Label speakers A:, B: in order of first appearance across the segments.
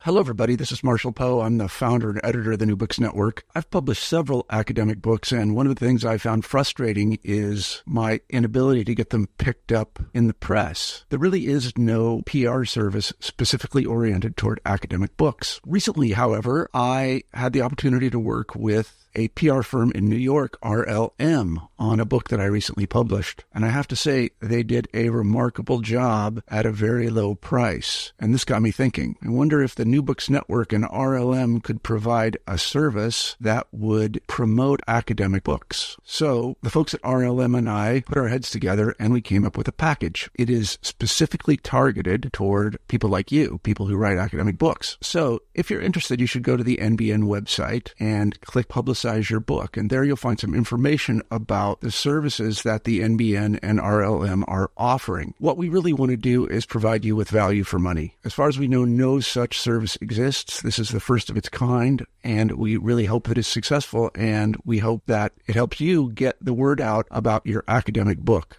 A: Hello, everybody. This is Marshall Poe. I'm the founder and editor of the New Books Network. I've published several academic books, and one of the things I found frustrating is my inability to get them picked up in the press. There really is no PR service specifically oriented toward academic books. Recently, however, I had the opportunity to work with a PR firm in New York, RLM, on a book that I recently published. And I have to say, they did a remarkable job at a very low price. And this got me thinking. I wonder if the New Books Network and RLM could provide a service that would promote academic books. So the folks at RLM and I put our heads together and we came up with a package. It is specifically targeted toward people like you, people who write academic books. So if you're interested, you should go to the NBN website and click Publicize Your Book. And there you'll find some information about the services that the NBN and RLM are offering. What we really want to do is provide you with value for money. As far as we know, no such service exists. This is the first of its kind, and we really hope that it's successful, and we hope that it helps you get the word out about your academic book.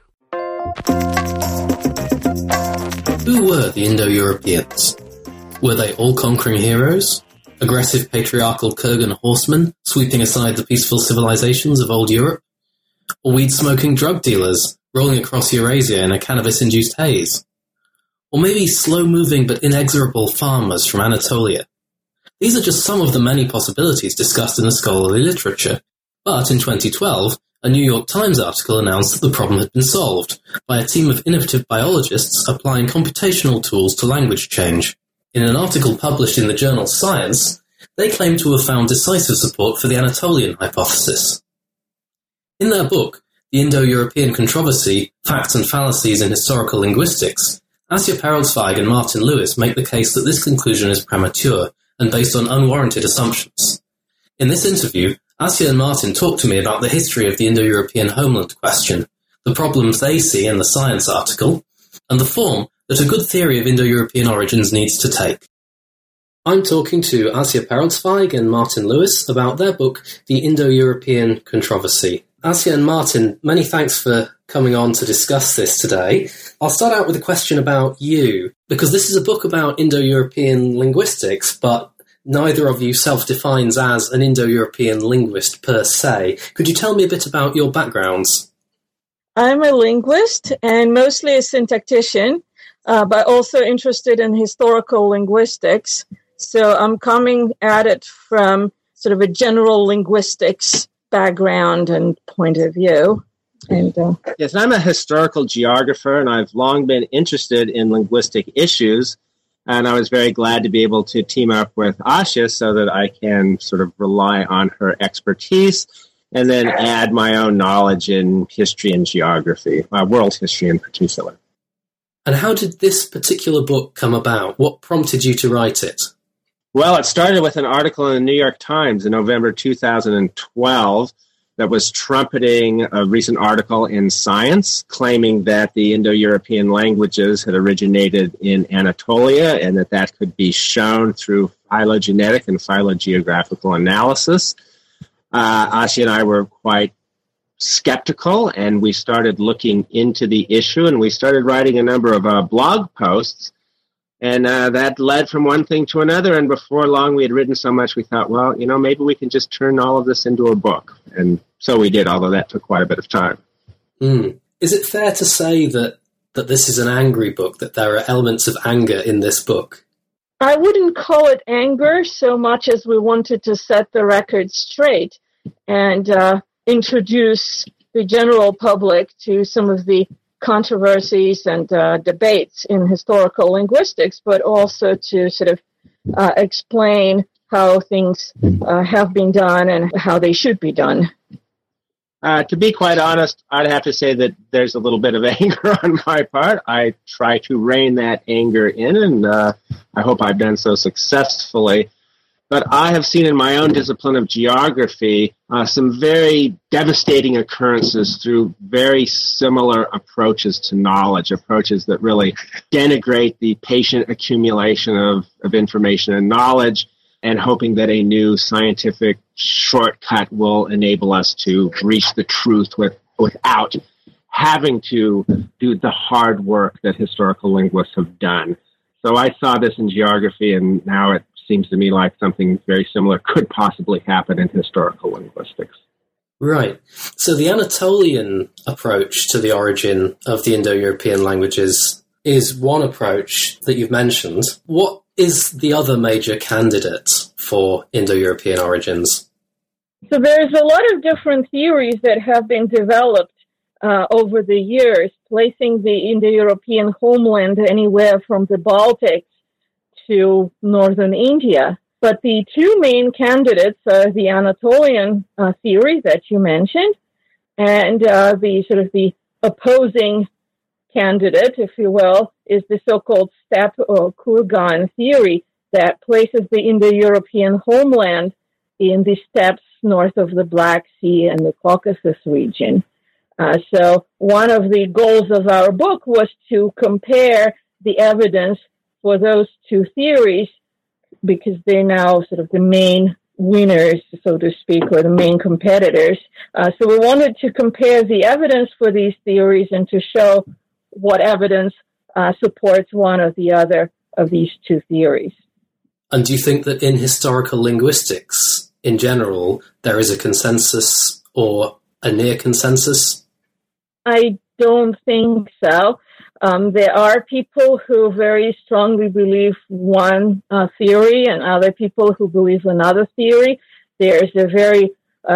B: Who were the Indo-Europeans? Were they all-conquering heroes? Aggressive patriarchal Kurgan horsemen sweeping aside the peaceful civilizations of old Europe? Or weed-smoking drug dealers rolling across Eurasia in a cannabis-induced haze? Or maybe slow-moving but inexorable farmers from Anatolia? These are just some of the many possibilities discussed in the scholarly literature. But in 2012, a New York Times article announced that the problem had been solved by a team of innovative biologists applying computational tools to language change. In an article published in the journal Science, they claim to have found decisive support for the Anatolian hypothesis. In their book, The Indo-European Controversy, Facts and Fallacies in Historical Linguistics, Asja Pereltzweig and Martin Lewis make the case that this conclusion is premature and based on unwarranted assumptions. In this interview, Asja and Martin talk to me about the history of the Indo-European homeland question, the problems they see in the Science article, and the form that a good theory of Indo-European origins needs to take. I'm talking to Asja Pereltzweig and Martin Lewis about their book, The Indo-European Controversy. Asja and Martin, many thanks for coming on to discuss this today. I'll start out with a question about you, because this is a book about Indo-European linguistics, but neither of you self-defines as an Indo-European linguist per se. Could you tell me a bit about your backgrounds?
C: I'm a linguist and mostly a syntactician, but also interested in historical linguistics. So I'm coming at it from sort of a general linguistics background and point of view. And
D: Yes, I'm a historical geographer, and I've long been interested in linguistic issues. And I was very glad to be able to team up with Asja so that I can sort of rely on her expertise and then add my own knowledge in history and geography, world history in particular.
B: And how did this particular book come about? What prompted you to write it?
D: Well, it started with an article in the New York Times in November 2012 that was trumpeting a recent article in Science claiming that the Indo-European languages had originated in Anatolia and that could be shown through phylogenetic and phylogeographical analysis. Asja and I were quite skeptical, and we started looking into the issue, and we started writing a number of blog posts, and that led from one thing to another, and before long we had written so much we thought, well, maybe we can just turn all of this into a book, and so we did, although that took quite a bit of time.
B: Is it fair to say that this is an angry book, that there are elements of anger in this book?
C: I wouldn't call it anger so much as we wanted to set the record straight and introduce the general public to some of the controversies and debates in historical linguistics, but also to sort of explain how things have been done and how they should be done.
D: To be quite honest, I'd have to say that there's a little bit of anger on my part. I try to rein that anger in, and I hope I've done so successfully. But I have seen in my own discipline of geography some very devastating occurrences through very similar approaches to knowledge, approaches that really denigrate the patient accumulation of information and knowledge, and hoping that a new scientific shortcut will enable us to reach the truth without having to do the hard work that historical linguists have done. So I saw this in geography, and now it seems to me like something very similar could possibly happen in historical linguistics.
B: Right. So the Anatolian approach to the origin of the Indo-European languages is one approach that you've mentioned. What is the other major candidate for Indo-European origins?
C: So there's a lot of different theories that have been developed over the years, placing the Indo-European homeland anywhere from the Baltics to northern India. But the two main candidates are the Anatolian theory that you mentioned, and the opposing candidate, if you will, is the so-called steppe or kurgan theory that places the Indo-European homeland in the steppes north of the Black Sea and the Caucasus region. So one of the goals of our book was to compare the evidence for those two theories, because they're now sort of the main winners, so to speak, or the main competitors. So we wanted to compare the evidence for these theories and to show what evidence supports one or the other of these two theories.
B: And do you think that in historical linguistics, in general, there is a consensus or a near consensus?
C: I don't think so. There are people who very strongly believe one theory and other people who believe another theory. There's a very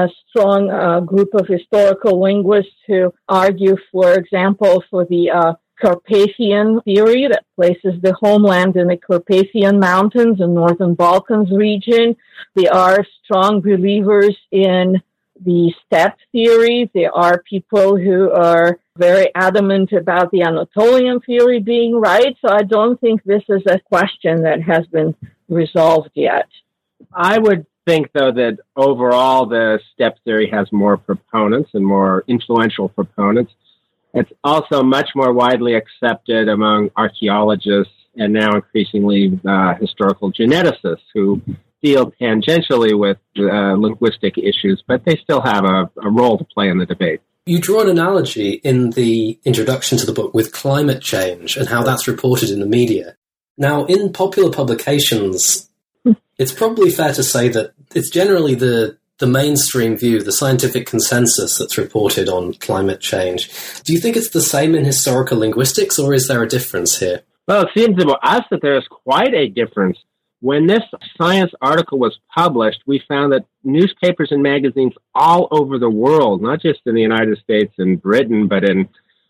C: strong group of historical linguists who argue, for example, for the Carpathian theory that places the homeland in the Carpathian Mountains in northern Balkans region. There are strong believers in the steppe theory. There are people who are very adamant about the Anatolian theory being right. So I don't think this is a question that has been resolved yet.
D: I would think, though, that overall the steppe theory has more proponents and more influential proponents. It's also much more widely accepted among archaeologists and now increasingly historical geneticists who deal tangentially with linguistic issues, but they still have a role to play in the debate.
B: You draw an analogy in the introduction to the book with climate change and how that's reported in the media. Now, in popular publications, it's probably fair to say that it's generally the mainstream view, the scientific consensus that's reported on climate change. Do you think it's the same in historical linguistics, or is there a difference here?
D: Well, it seems to us that there's quite a difference. When this science article was published, we found that newspapers and magazines all over the world, not just in the United States and Britain, but in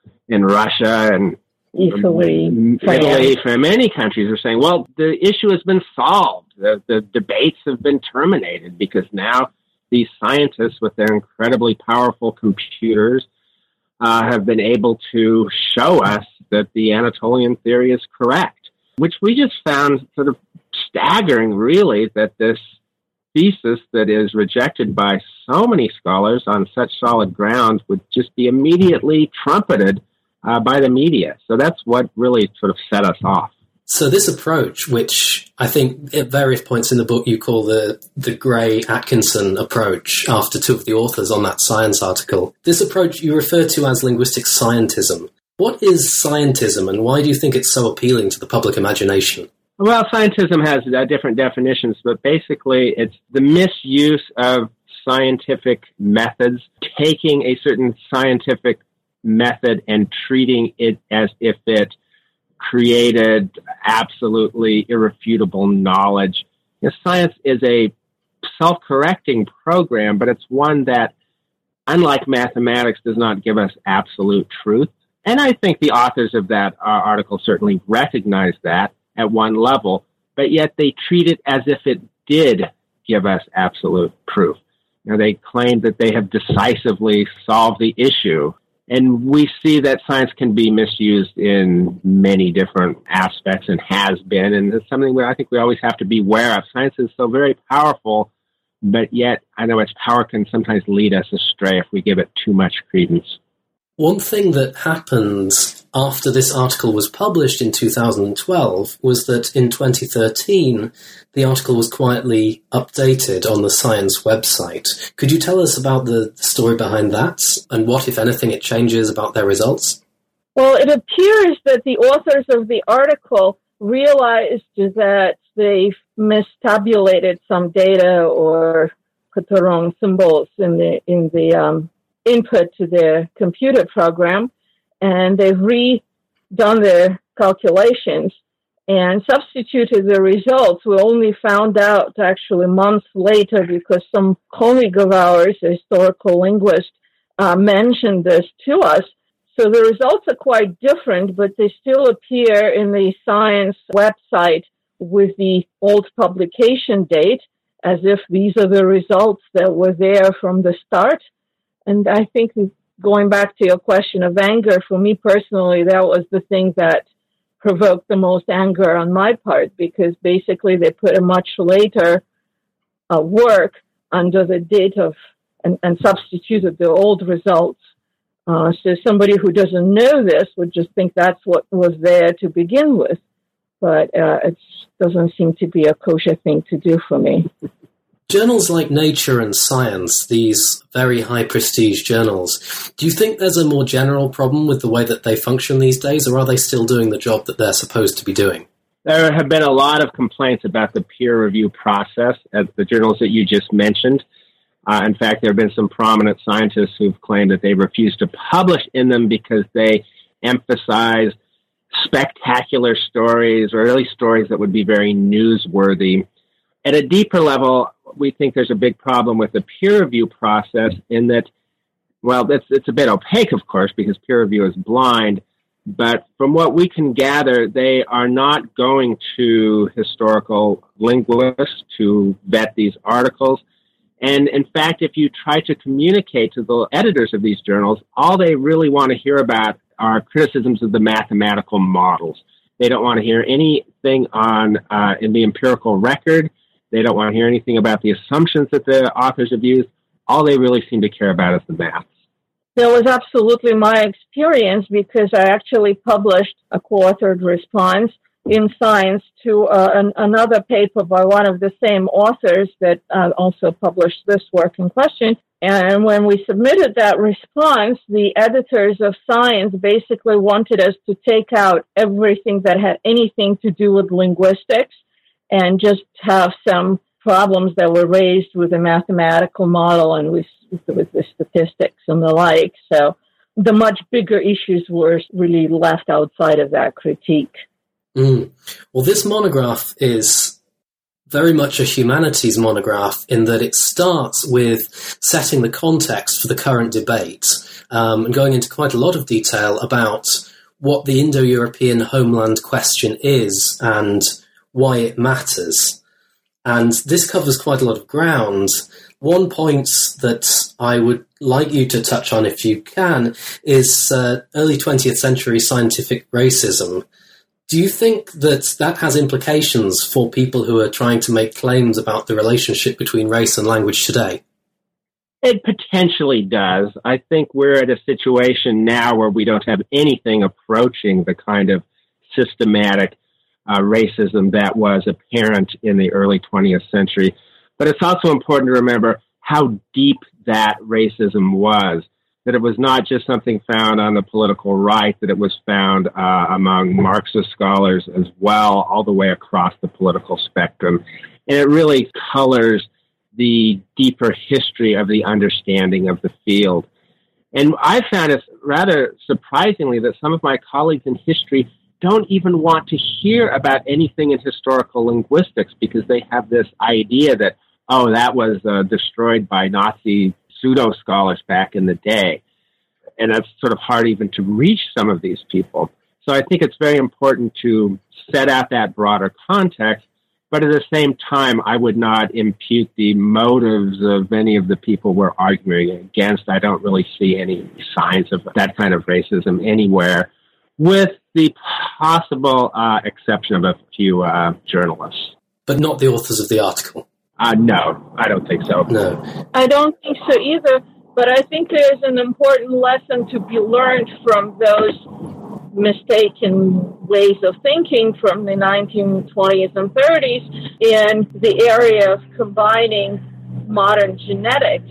D: Russia and
C: Italy,
D: from many countries, are saying, well, the issue has been solved. The debates have been terminated because now these scientists with their incredibly powerful computers have been able to show us that the Anatolian theory is correct, which we just found sort of staggering, really, that this thesis that is rejected by so many scholars on such solid grounds would just be immediately trumpeted by the media. So that's what really sort of set us off.
B: So this approach, which I think at various points in the book you call the Gray-Atkinson approach after two of the authors on that science article, this approach you refer to as linguistic scientism. What is scientism, and why do you think it's so appealing to the public imagination?
D: Well, scientism has different definitions, but basically it's the misuse of scientific methods, taking a certain scientific method and treating it as if it created absolutely irrefutable knowledge. Science is a self-correcting program, but it's one that, unlike mathematics, does not give us absolute truth. And I think the authors of that article certainly recognize that at one level, but yet they treat it as if it did give us absolute proof. They claim that they have decisively solved the issue. And we see that science can be misused in many different aspects and has been. And it's something that I think we always have to be aware of. Science is so very powerful, but yet I know its power can sometimes lead us astray if we give it too much credence.
B: One thing that happened after this article was published in 2012 was that in 2013, the article was quietly updated on the Science website. Could you tell us about the story behind that and what, if anything, it changes about their results?
C: Well, it appears that the authors of the article realized that they mistabulated some data or put the wrong symbols in the input to their computer program, and they've redone their calculations and substituted the results. We only found out actually months later because some colleague of ours, a historical linguist, mentioned this to us. So the results are quite different, but they still appear in the Science website with the old publication date, as if these are the results that were there from the start. And I think, going back to your question of anger, for me personally, that was the thing that provoked the most anger on my part, because basically they put a much later work under the date of and substituted the old results. So somebody who doesn't know this would just think that's what was there to begin with. But it doesn't seem to be a kosher thing to do for me.
B: Journals like Nature and Science, these very high-prestige journals, do you think there's a more general problem with the way that they function these days, or are they still doing the job that they're supposed to be doing?
D: There have been a lot of complaints about the peer review process at the journals that you just mentioned. In fact, there have been some prominent scientists who've claimed that they refuse to publish in them because they emphasize spectacular stories, or at least stories that would be very newsworthy. At a deeper level, we think there's a big problem with the peer review process in that, well, it's a bit opaque, of course, because peer review is blind. But from what we can gather, they are not going to historical linguists to vet these articles. And in fact, if you try to communicate to the editors of these journals, all they really want to hear about are criticisms of the mathematical models. They don't want to hear anything on in the empirical record. They don't want to hear anything about the assumptions that the authors have used. All they really seem to care about is the maths.
C: That was absolutely my experience, because I actually published a co-authored response in Science to another paper by one of the same authors that also published this work in question. And when we submitted that response, the editors of Science basically wanted us to take out everything that had anything to do with linguistics and just have some problems that were raised with the mathematical model and with the statistics and the like. So the much bigger issues were really left outside of that critique.
B: Well, this monograph is very much a humanities monograph in that it starts with setting the context for the current debate and going into quite a lot of detail about what the Indo-European homeland question is and why it matters. And this covers quite a lot of ground. One point that I would like you to touch on, if you can, is early 20th century scientific racism. Do you think that that has implications for people who are trying to make claims about the relationship between race and language today?
D: It potentially does. I think we're at a situation now where we don't have anything approaching the kind of systematic racism that was apparent in the early 20th century. But it's also important to remember how deep that racism was, that it was not just something found on the political right, that it was found among Marxist scholars as well, all the way across the political spectrum. And it really colors the deeper history of the understanding of the field. And I found it rather surprisingly that some of my colleagues in history don't even want to hear about anything in historical linguistics because they have this idea that, oh, that was destroyed by Nazi pseudo-scholars back in the day. And that's sort of hard even to reach some of these people. So I think it's very important to set out that broader context, but at the same time, I would not impute the motives of any of the people we're arguing against. I don't really see any signs of that kind of racism anywhere, with the possible exception of a few journalists.
B: But not the authors of the article?
D: No, I don't think so.
B: No.
C: I don't think so either, but I think there's an important lesson to be learned from those mistaken ways of thinking from the 1920s and 30s in the area of combining modern genetics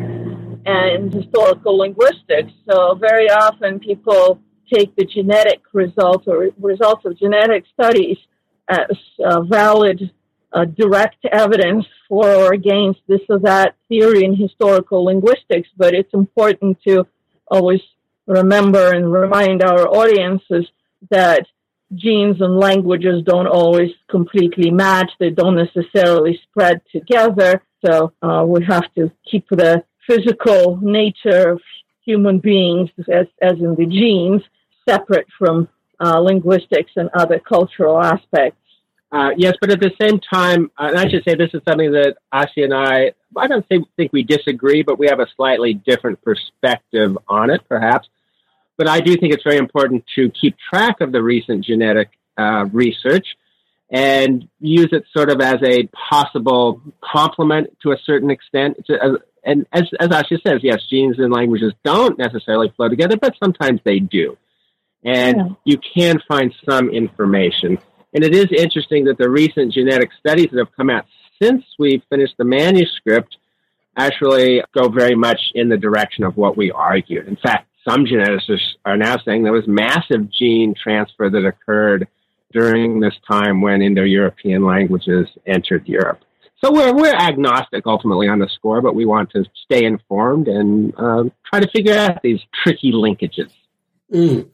C: and historical linguistics. So very often people take the genetic results or results of genetic studies as valid direct evidence for or against this or that theory in historical linguistics, but it's important to always remember and remind our audiences that genes and languages don't always completely match. They don't necessarily spread together. So we have to keep the physical nature of human beings, as in the genes, separate from linguistics and other cultural aspects.
D: Yes, but at the same time, and I should say this is something that Asi and I don't think we disagree, but we have a slightly different perspective on it, perhaps. But I do think it's very important to keep track of the recent genetic research and use it sort of as a possible complement to a certain extent. And as Asi says, yes, genes and languages don't necessarily flow together, but sometimes they do. And you can find some information. And it is interesting that the recent genetic studies that have come out since we finished the manuscript actually go very much in the direction of what we argued. In fact, some geneticists are now saying there was massive gene transfer that occurred during this time when Indo-European languages entered Europe. So we're agnostic ultimately on the score, but we want to stay informed and try to figure out these tricky linkages.
C: Yeah,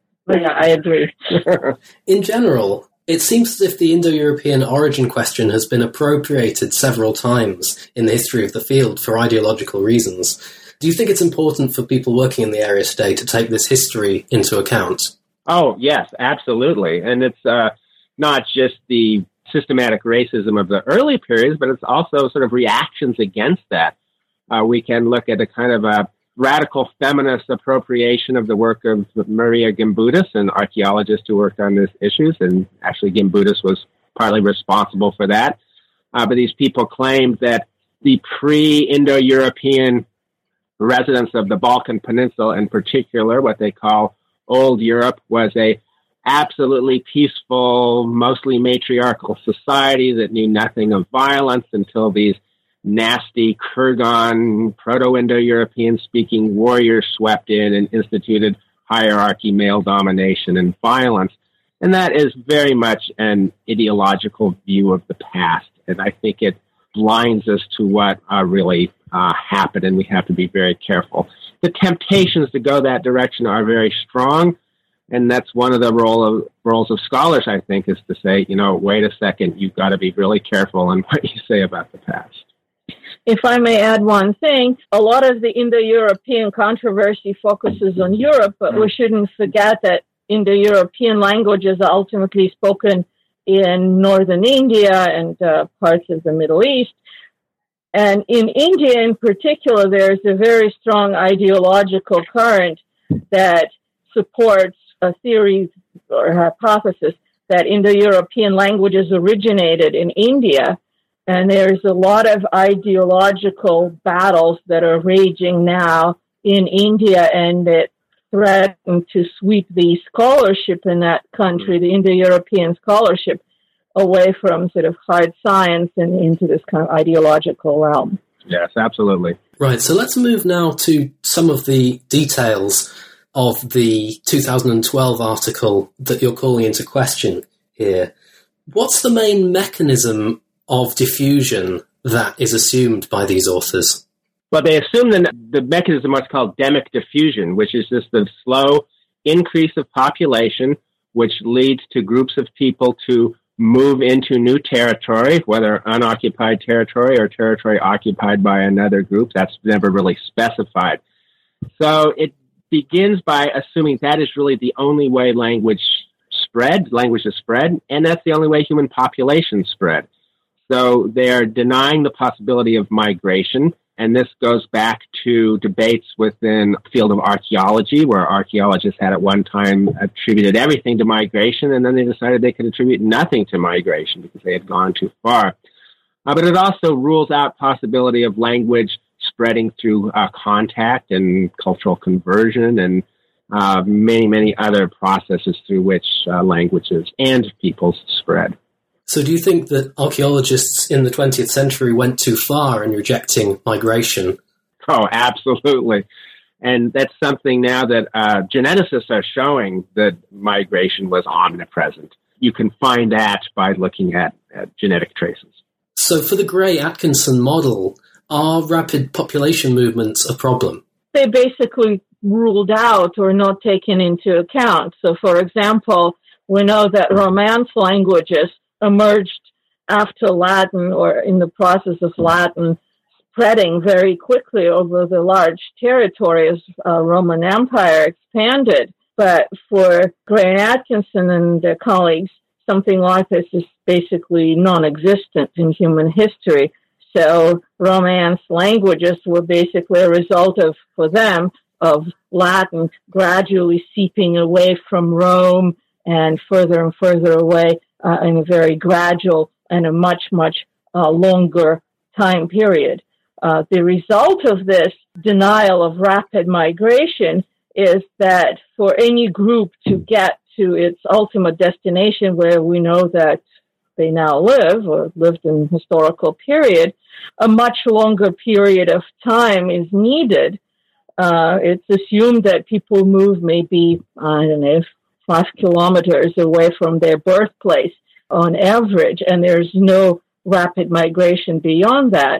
C: I agree.
B: In general, it seems as if the Indo-European origin question has been appropriated several times in the history of the field for ideological reasons. Do you think it's important for people working in the area today to take this history into account?
D: Oh, yes, absolutely. And it's not just the systematic racism of the early periods, but it's also sort of reactions against that. We can look at a kind of a radical feminist appropriation of the work of Maria Gimbutas, an archaeologist who worked on these issues, and actually Gimbutas was partly responsible for that. But these people claimed that the pre-Indo-European residents of the Balkan Peninsula, in particular, what they call Old Europe, was a absolutely peaceful, mostly matriarchal society that knew nothing of violence until these nasty Kurgan, Proto-Indo-European speaking warriors swept in and instituted hierarchy, male domination, and violence. And that is very much an ideological view of the past. And I think it blinds us to what really happened, and we have to be very careful. The temptations to go that direction are very strong, and that's one of the roles of scholars, I think, is to say, wait a second, you've got to be really careful in what you say about the past.
C: If I may add one thing, a lot of the Indo-European controversy focuses on Europe, but we shouldn't forget that Indo-European languages are ultimately spoken in northern India and parts of the Middle East. And in India in particular, there's a very strong ideological current that supports a theory or hypothesis that Indo-European languages originated in India. And there's a lot of ideological battles that are raging now in India, and that threaten to sweep the scholarship in that country, the Indo-European scholarship, away from sort of hard science and into this kind of ideological realm.
D: Yes, absolutely.
B: Right, so let's move now to some of the details of the 2012 article that you're calling into question here. What's the main mechanism of diffusion that is assumed by these authors?
D: Well, they assume the mechanism what's called demic diffusion, which is just the slow increase of population, which leads to groups of people to move into new territory, whether unoccupied territory or territory occupied by another group. That's never really specified. So it begins by assuming that is really the only way language is spread, and that's the only way human populations spread. So they are denying the possibility of migration, and this goes back to debates within the field of archaeology, where archaeologists had at one time attributed everything to migration, and then they decided they could attribute nothing to migration because they had gone too far. But it also rules out possibility of language spreading through contact and cultural conversion and many, many other processes through which languages and peoples spread.
B: So do you think that archaeologists in the 20th century went too far in rejecting migration?
D: Oh, absolutely. And that's something now that geneticists are showing, that migration was omnipresent. you can find that by looking at genetic traces.
B: So for the Gray-Atkinson model, are rapid population movements a problem?
C: They basically ruled out or not taken into account. So, for example, we know that Romance languages emerged after Latin or in the process of Latin spreading very quickly over the large territory as Roman Empire expanded. But for Gray-Atkinson and their colleagues, something like this is basically non-existent in human history. So Romance languages were basically a result of, for them, of Latin gradually seeping away from Rome and further away in a very gradual and a much longer time period. The result of this denial of rapid migration is that for any group to get to its ultimate destination, where we know that they now live or lived in historical period, a much longer period of time is needed. It's assumed that people move maybe, 5 kilometers away from their birthplace on average, and there's no rapid migration beyond that.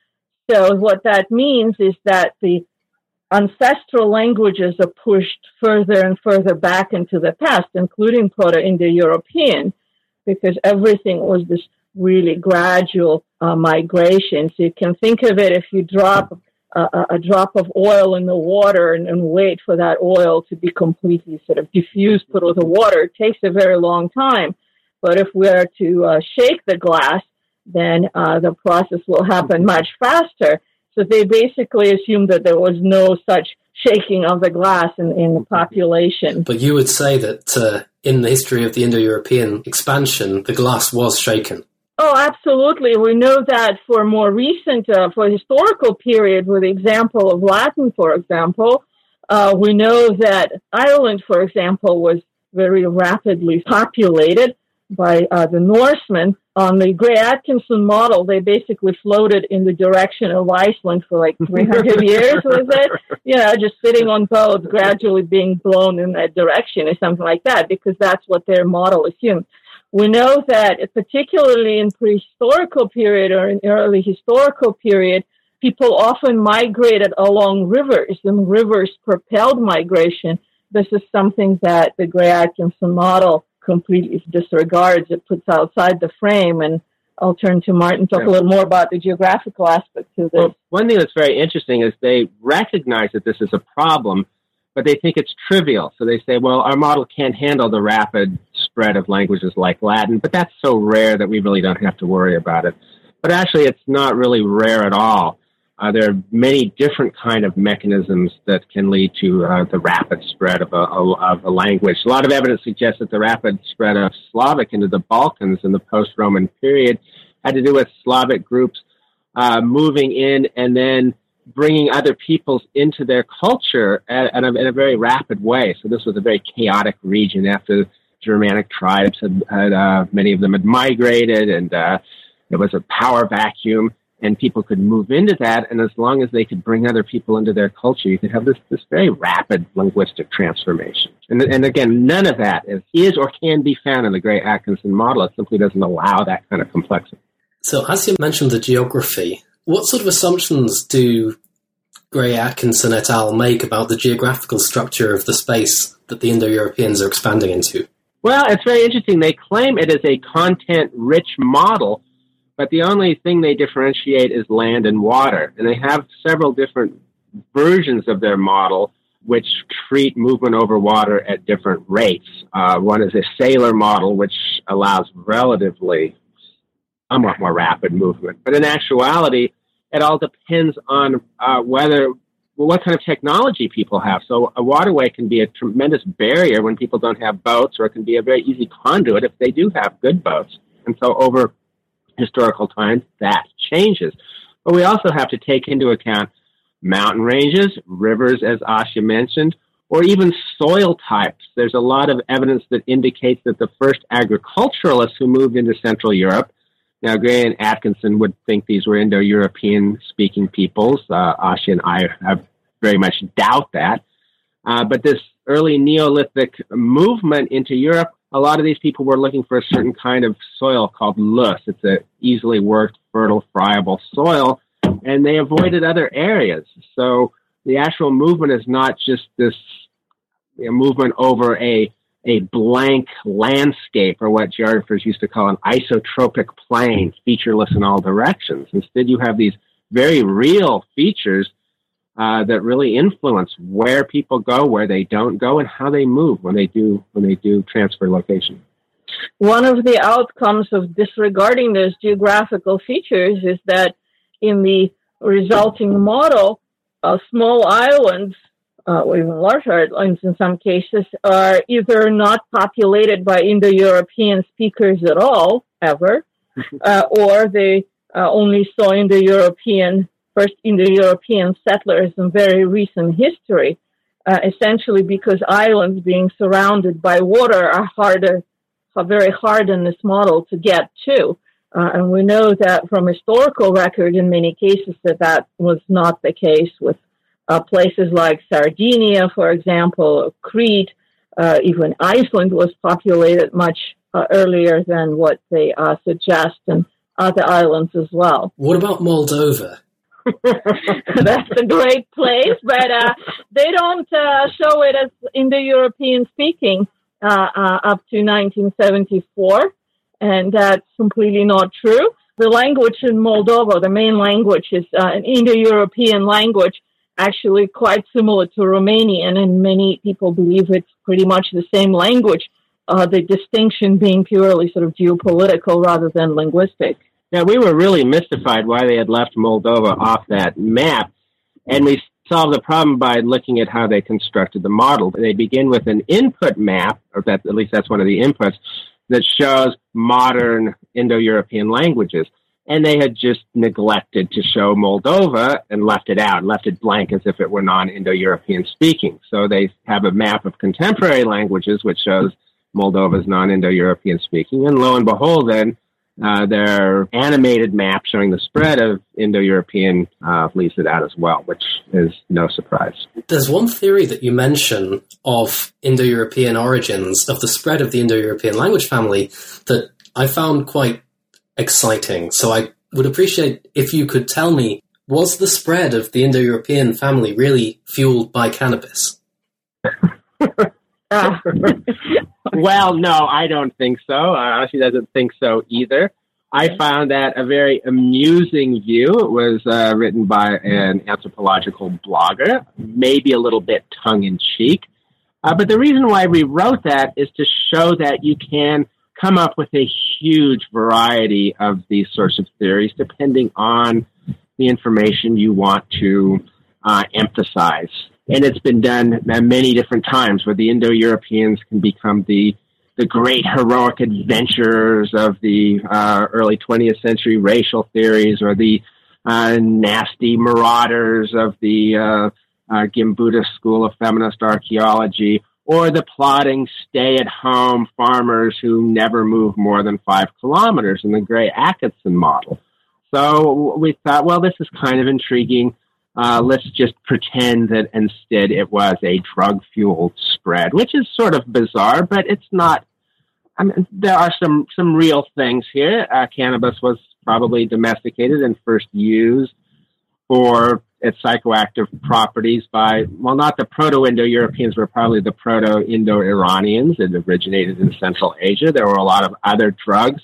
C: So what that means is that the ancestral languages are pushed further and further back into the past, including Proto-Indo-European, because everything was this really gradual migration. So you can think of it, if you drop a drop of oil in the water and wait for that oil to be completely sort of diffused through the water, it takes a very long time. But if we are to shake the glass, then the process will happen much faster. So they basically assumed that there was no such shaking of the glass in the population.
B: But you would say that in the history of the Indo-European expansion, the glass was shaken.
C: Oh, absolutely. We know that for more recent, for historical period, with the example of Latin, for example, we know that Ireland, for example, was very rapidly populated by the Norsemen. On the Gray-Atkinson model, they basically floated in the direction of Iceland for like 300 years, was it? Just sitting on boats, gradually being blown in that direction or something like that, because that's what their model assumed. We know that particularly in prehistorical period or in early historical period, people often migrated along rivers, and rivers propelled migration. This is something that the Gray-Atkinson model completely disregards. It puts outside the frame, and I'll turn to Martin to talk a little more about the geographical aspects of this.
D: Well, one thing that's very interesting is they recognize that this is a problem, but they think it's trivial. So they say, well, our model can't handle the rapid spread of languages like Latin, but that's so rare that we really don't have to worry about it. But actually, it's not really rare at all. There are many different kind of mechanisms that can lead to the rapid spread of a language. A lot of evidence suggests that the rapid spread of Slavic into the Balkans in the post-Roman period had to do with Slavic groups moving in and then bringing other peoples into their culture in a very rapid way. So this was a very chaotic region after Germanic tribes had many of them had migrated, and there was a power vacuum. And people could move into that, and as long as they could bring other people into their culture, you could have this very rapid linguistic transformation. And again, none of that is or can be found in the Gray-Atkinson model. It simply doesn't allow that kind of complexity.
B: So as you mentioned the geography, what sort of assumptions do Gray-Atkinson et al. Make about the geographical structure of the space that the Indo-Europeans are expanding into?
D: Well, it's very interesting. They claim it is a content-rich model, but the only thing they differentiate is land and water. And they have several different versions of their model which treat movement over water at different rates. One is a sailor model, which allows relatively somewhat more rapid movement. But in actuality, it all depends on what kind of technology people have. So a waterway can be a tremendous barrier when people don't have boats, or it can be a very easy conduit if they do have good boats. And so over historical times, that changes. But we also have to take into account mountain ranges, rivers, as Asya mentioned, or even soil types. There's a lot of evidence that indicates that the first agriculturalists who moved into Central Europe, now Gray and Atkinson would think these were Indo-European speaking peoples. Asya and I very much doubt that. But this early Neolithic movement into Europe a lot of these people were looking for a certain kind of soil called loess. It's an easily worked, fertile, friable soil, and they avoided other areas. So the actual movement is not just this movement over a blank landscape, or what geographers used to call an isotropic plain, featureless in all directions. Instead, you have these very real features that really influence where people go, where they don't go, and how they move when they do transfer location.
C: One of the outcomes of disregarding those geographical features is that in the resulting model, small islands, or even larger islands in some cases, are either not populated by Indo-European speakers at all, ever, or they only saw first Indo-European settlers in very recent history, essentially because islands being surrounded by water are very hard in this model to get to. And we know that from historical record in many cases that was not the case with places like Sardinia, for example, or Crete. Even Iceland was populated much earlier than what they suggest, and other islands as well.
B: What about Moldova?
C: That's a great place, but they don't show it as Indo-European speaking up to 1974, and that's completely not true. The language in Moldova, the main language, is an Indo-European language, actually quite similar to Romanian, and many people believe it's pretty much the same language, the distinction being purely sort of geopolitical rather than linguistic.
D: Now, we were really mystified why they had left Moldova off that map, and we solved the problem by looking at how they constructed the model. They begin with an input map, or at least that's one of the inputs, that shows modern Indo-European languages. And they had just neglected to show Moldova and left it out, left it blank as if it were non-Indo-European speaking. So they have a map of contemporary languages, which shows Moldova's non-Indo-European speaking. And lo and behold, then, their animated map showing the spread of Indo-European leaves it out as well, which is no surprise.
B: There's one theory that you mention of Indo-European origins, of the spread of the Indo-European language family, that I found quite exciting. So I would appreciate if you could tell me, was the spread of the Indo-European family really fueled by cannabis?
D: Well, no, I don't think so. She doesn't think so either. I found that a very amusing view. It was written by an anthropological blogger, maybe a little bit tongue-in-cheek. But the reason why we wrote that is to show that you can come up with a huge variety of these sorts of theories depending on the information you want to emphasize. And it's been done many different times where the Indo-Europeans can become the great heroic adventurers of the early 20th century racial theories, or the nasty marauders of the Gimbuddha school of feminist archaeology, or the plodding stay-at-home farmers who never move more than 5 kilometers in the Gray Atkinson model. So we thought, well, this is kind of intriguing. Let's just pretend that instead it was a drug-fueled spread, which is sort of bizarre, but it's not. I mean, there are some real things here. Cannabis was probably domesticated and first used for its psychoactive properties by, well, not the Proto-Indo-Europeans, but probably the Proto-Indo-Iranians. It originated in Central Asia. There were a lot of other drugs.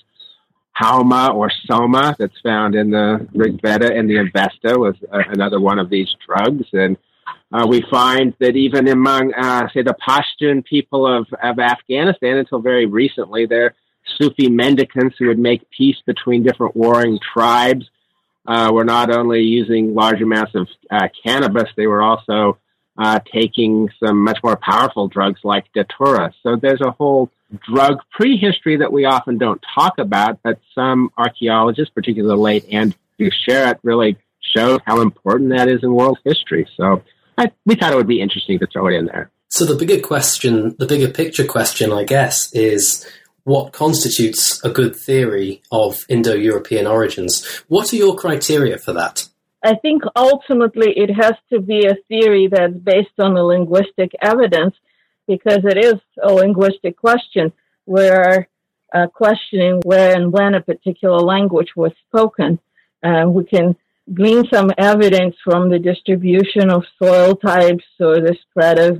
D: Hauma or soma that's found in the Rig Veda and the Avesta was another one of these drugs. And we find that even among, say, the Pashtun people of Afghanistan, until very recently, they're Sufi mendicants who would make peace between different warring tribes. Were not only using large amounts of cannabis, they were also taking some much more powerful drugs like datura. So there's a whole drug prehistory that we often don't talk about, but some archaeologists, particularly the late Andrew Sherratt, really showed how important that is in world history. So we thought it would be interesting to throw it in there.
B: So the bigger picture question, I guess, is what constitutes a good theory of Indo-European origins? What are your criteria for that?
C: I think ultimately it has to be a theory that's based on the linguistic evidence, because it is a linguistic question. we're questioning where and when a particular language was spoken. We can glean some evidence from the distribution of soil types or the spread of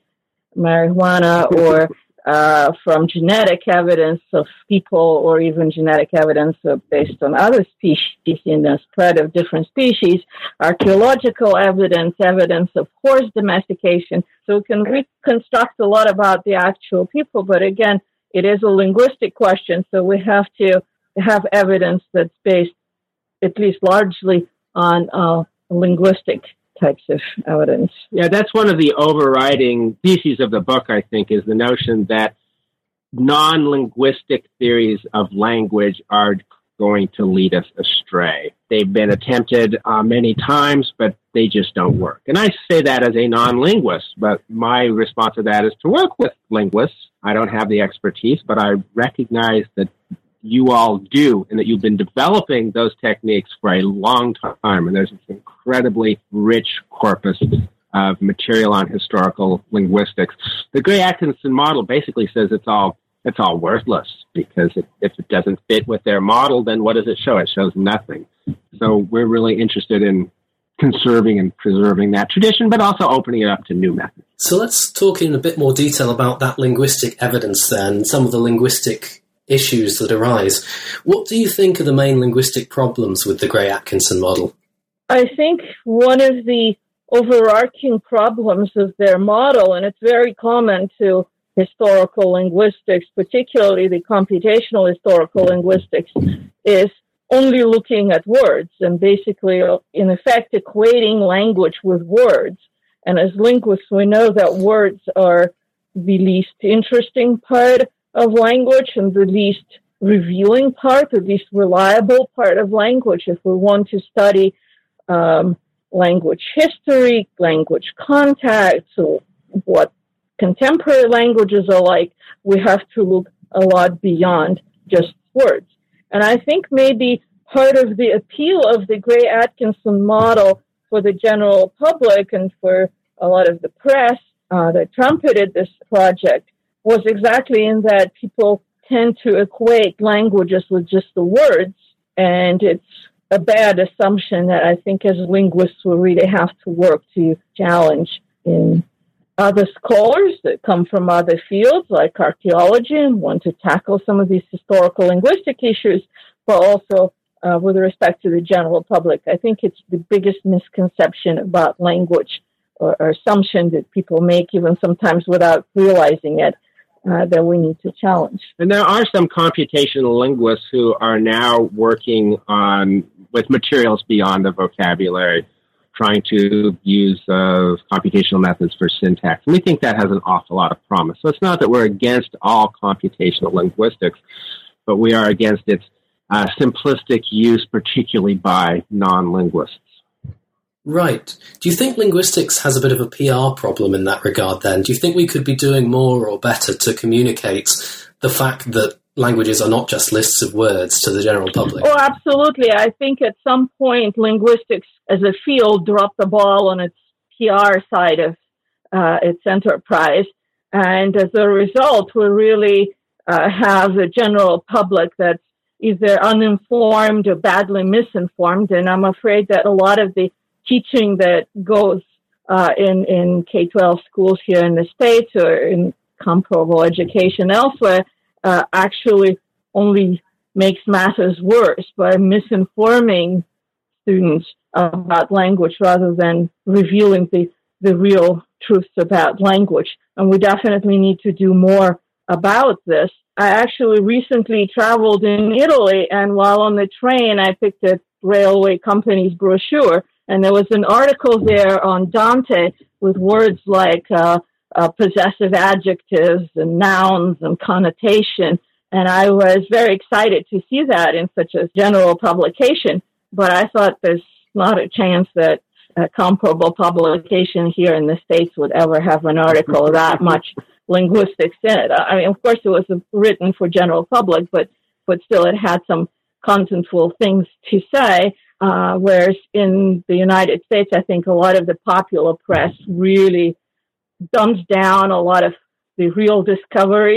C: marijuana, or from genetic evidence of people, or even genetic evidence based on other species in the spread of different species, archaeological evidence, evidence of horse domestication. So we can reconstruct a lot about the actual people, but again, it is a linguistic question, so we have to have evidence that's based at least largely on linguistic types of evidence.
D: Yeah, that's one of the overriding theses of the book, I think, is the notion that non-linguistic theories of language are going to lead us astray. They've been attempted many times, but they just don't work. And I say that as a non-linguist, but my response to that is to work with linguists. I don't have the expertise, but I recognize that you all do, and that you've been developing those techniques for a long time. And there's this incredibly rich corpus of material on historical linguistics. The Gray-Atkinson model basically says it's all worthless, because if it doesn't fit with their model, then what does it show? It shows nothing. So we're really interested in conserving and preserving that tradition, but also opening it up to new methods.
B: So let's talk in a bit more detail about that linguistic evidence then, some of the linguistic issues that arise. What do you think are the main linguistic problems with the Gray-Atkinson model?
C: I think one of the overarching problems of their model, and it's very common to historical linguistics, particularly the computational historical linguistics, is only looking at words and basically, in effect, equating language with words. And as linguists, we know that words are the least interesting part of language and the least revealing part, the least reliable part of language. If we want to study language history, language context, or what contemporary languages are like, we have to look a lot beyond just words. And I think maybe part of the appeal of the Gray-Atkinson model for the general public and for a lot of the press that trumpeted this project was exactly in that people tend to equate languages with just the words, and it's a bad assumption that I think as linguists we really have to work to challenge in other scholars that come from other fields like archaeology and want to tackle some of these historical linguistic issues, but also with respect to the general public. I think it's the biggest misconception about language or assumption that people make, even sometimes without realizing it, that we need to challenge.
D: And there are some computational linguists who are now working with materials beyond the vocabulary, trying to use computational methods for syntax. And we think that has an awful lot of promise. So it's not that we're against all computational linguistics, but we are against its simplistic use, particularly by non-linguists.
B: Right. Do you think linguistics has a bit of a PR problem in that regard then? Do you think we could be doing more or better to communicate the fact that languages are not just lists of words to the general public?
C: Oh, absolutely. I think at some point linguistics as a field dropped the ball on its PR side of its enterprise. And as a result, we really have a general public that's either uninformed or badly misinformed. And I'm afraid that a lot of the teaching that goes in K-12 schools here in the States or in comparable education elsewhere actually only makes matters worse by misinforming students about language rather than revealing the real truths about language. And we definitely need to do more about this. I actually recently traveled in Italy, and while on the train, I picked a railway company's brochure, and there was an article there on Dante with words like possessive adjectives and nouns and connotation. And I was very excited to see that in such a general publication. But I thought there's not a chance that a comparable publication here in the States would ever have an article that much linguistics in it. I mean, of course, it was written for general public, but still it had some contentful things to say. Whereas in the United States, I think a lot of the popular press really dumbs down a lot of the real discoveries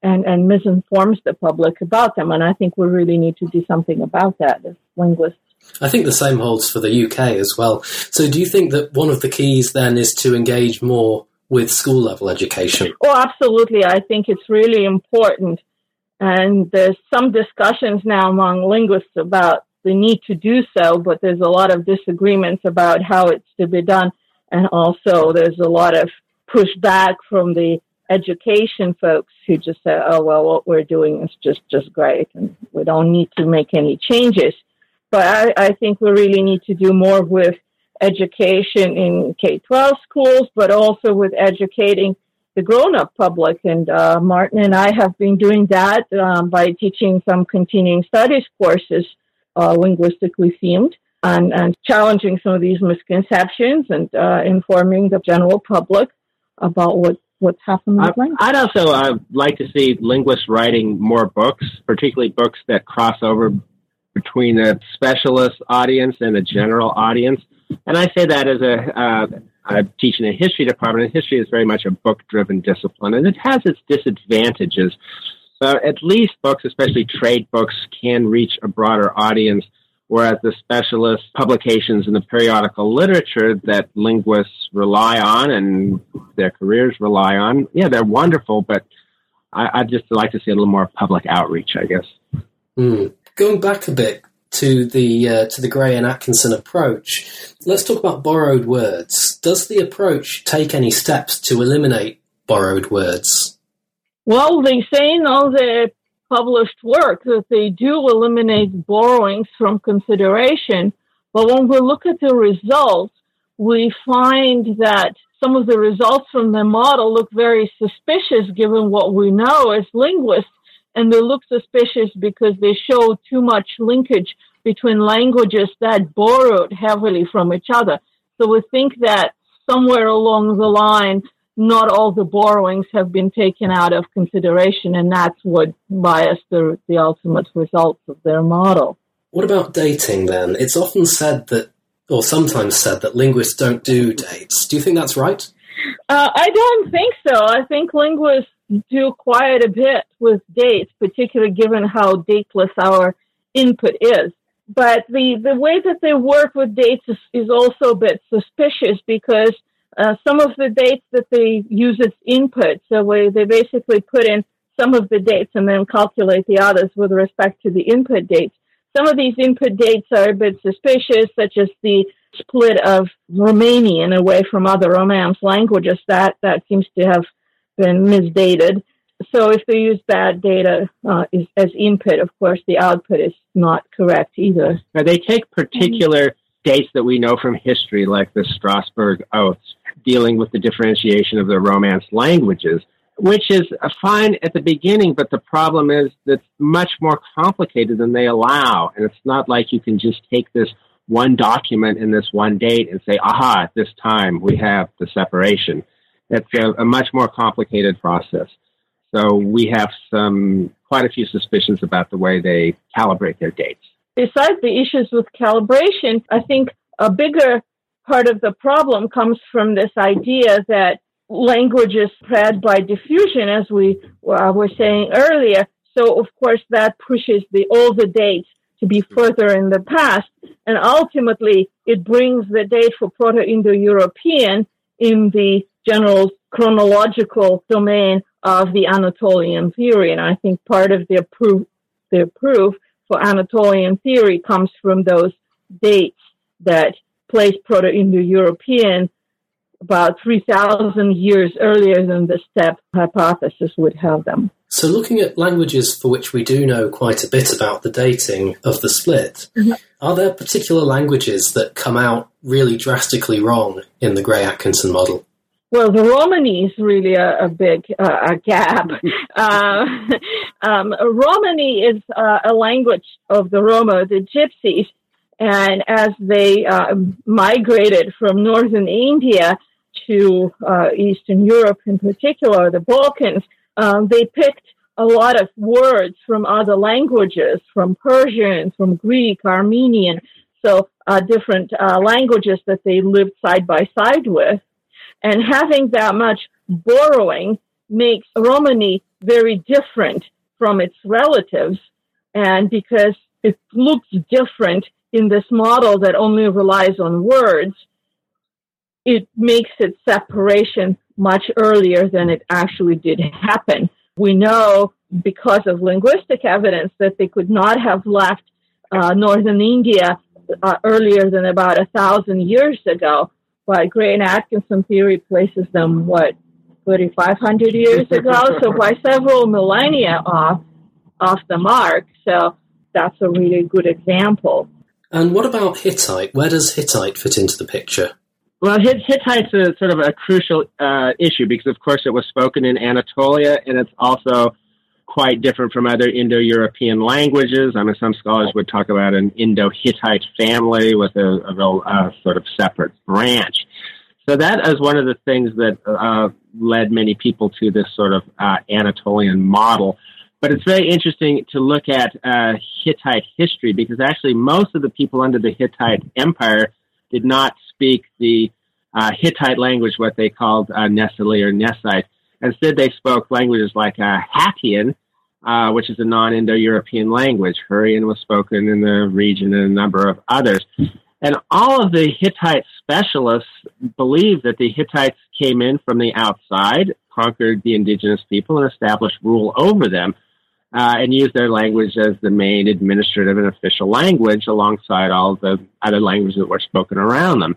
C: and misinforms the public about them. And I think we really need to do something about that as linguists.
B: I think the same holds for the UK as well. So do you think that one of the keys then is to engage more with school-level education?
C: Oh, absolutely. I think it's really important. And there's some discussions now among linguists about the need to do so, but there's a lot of disagreements about how it's to be done. And also there's a lot of pushback from the education folks who just say, oh, well, what we're doing is just great and we don't need to make any changes. But I think we really need to do more with education in K-12 schools, but also with educating the grown-up public. And Martin and I have been doing that by teaching some continuing studies courses, linguistically themed, and challenging some of these misconceptions and informing the general public about what's happening with language.
D: I'd also like to see linguists writing more books, particularly books that cross over between a specialist audience and a general audience. And I say that as I teach in a history department, and history is very much a book-driven discipline, and it has its disadvantages. At least books, especially trade books, can reach a broader audience, whereas the specialist publications in the periodical literature that linguists rely on and their careers rely on, yeah, they're wonderful, but I'd just like to see a little more public outreach, I guess.
B: Going back a bit to the Gray and Atkinson approach, let's talk about borrowed words. Does the approach take any steps to eliminate borrowed words?
C: Well, they say in all their published work that they do eliminate borrowings from consideration, but when we look at the results, we find that some of the results from the model look very suspicious given what we know as linguists. And they look suspicious because they show too much linkage between languages that borrowed heavily from each other. So we think that somewhere along the line, not all the borrowings have been taken out of consideration, and that's what biased the ultimate results of their model.
B: What about dating then? It's often said that, or sometimes said, that linguists don't do dates. Do you think that's right?
C: I don't think so. I think linguists do quite a bit with dates, particularly given how dateless our input is. But the way that they work with dates is also a bit suspicious because some of the dates that they use as input, so they basically put in some of the dates and then calculate the others with respect to the input dates. Some of these input dates are a bit suspicious, such as the split of Romanian away from other Romance languages. That seems to have been misdated. So if they use that data as input, of course, the output is not correct either.
D: Now, they take particular dates that we know from history, like the Strasbourg Oaths, dealing with the differentiation of the Romance languages, which is fine at the beginning, but the problem is that it's much more complicated than they allow. And it's not like you can just take this one document in this one date and say, aha, at this time we have the separation. It's a much more complicated process. So we have quite a few suspicions about the way they calibrate their dates.
C: Besides the issues with calibration, I think a bigger part of the problem comes from this idea that languages spread by diffusion, as we were saying earlier. So, of course, that pushes all the dates to be further in the past. And ultimately, it brings the date for Proto-Indo-European in the general chronological domain of the Anatolian theory. And I think part of their proof for Anatolian theory comes from those dates that place Proto-Indo-European about 3,000 years earlier than the steppe hypothesis would have them.
B: So looking at languages for which we do know quite a bit about the dating of the split, are there particular languages that come out really drastically wrong in the Gray-Atkinson model?
C: Well, the Romani is really a big gap. Romani is a language of the Roma, the Gypsies, and as they migrated from northern India to Eastern Europe in particular, the Balkans, they picked a lot of words from other languages, from Persian, from Greek, Armenian, so different languages that they lived side by side with. And having that much borrowing makes Romani very different from its relatives. And because it looks different in this model that only relies on words, it makes its separation much earlier than it actually did happen. We know because of linguistic evidence that they could not have left northern India earlier than about 1,000 years ago. But Gray and Atkinson theory places them, 3,500 years ago? So by several millennia off the mark. So that's a really good example.
B: And what about Hittite? Where does Hittite fit into the picture?
D: Well, Hittite's a sort of a crucial issue because, of course, it was spoken in Anatolia, and it's also quite different from other Indo-European languages. I mean, some scholars would talk about an Indo-Hittite family with a real sort of separate branch. So that is one of the things that led many people to this sort of Anatolian model. But it's very interesting to look at Hittite history because actually most of the people under the Hittite Empire did not speak the Hittite language, what they called Nesali or Nessite. Instead, they spoke languages like Hattian, which is a non-Indo-European language. Hurrian was spoken in the region and a number of others. And all of the Hittite specialists believe that the Hittites came in from the outside, conquered the indigenous people, and established rule over them, and used their language as the main administrative and official language alongside all the other languages that were spoken around them,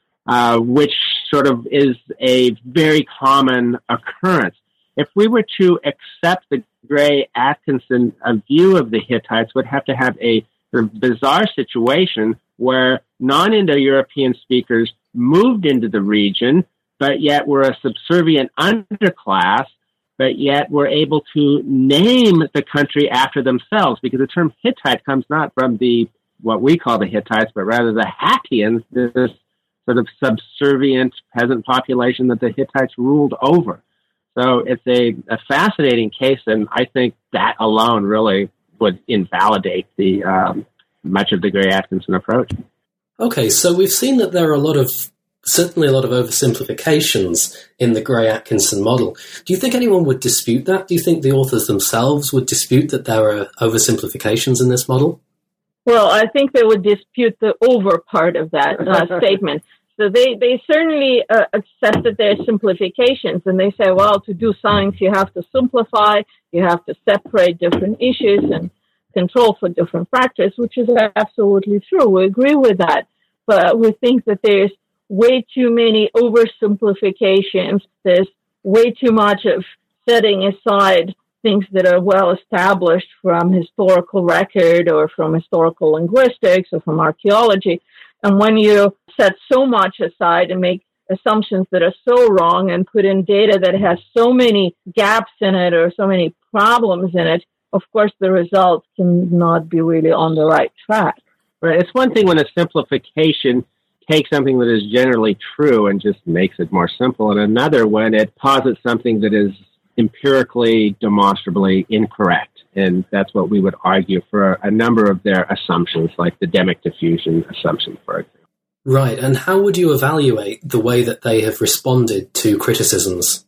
D: which sort of is a very common occurrence. If we were to accept the Gray-Atkinson view of the Hittites, we'd have to have a sort of bizarre situation where non-Indo-European speakers moved into the region, but yet were a subservient underclass, but yet were able to name the country after themselves, because the term Hittite comes not from what we call the Hittites, but rather the Hattians, this sort of subservient peasant population that the Hittites ruled over. So it's a fascinating case, and I think that alone really would invalidate the much of the Gray-Atkinson approach.
B: Okay, so we've seen that there are certainly a lot of oversimplifications in the Gray-Atkinson model. Do you think anyone would dispute that? Do you think the authors themselves would dispute that there are oversimplifications in this model?
C: Well, I think they would dispute the over part of that statement. So they certainly accept that there are simplifications, and they say, well, to do science, you have to simplify, you have to separate different issues and control for different factors, which is absolutely true. We agree with that. But we think that there's way too many oversimplifications. There's way too much of setting aside things that are well established from historical record or from historical linguistics or from archaeology. And when you set so much aside and make assumptions that are so wrong and put in data that has so many gaps in it or so many problems in it, of course, the results cannot be really on the right track.
D: Right. It's one thing when a simplification takes something that is generally true and just makes it more simple, and another when it posits something that is empirically, demonstrably incorrect. And that's what we would argue for a number of their assumptions, like the demic diffusion assumption, for example.
B: Right. And how would you evaluate the way that they have responded to criticisms?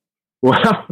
D: Well,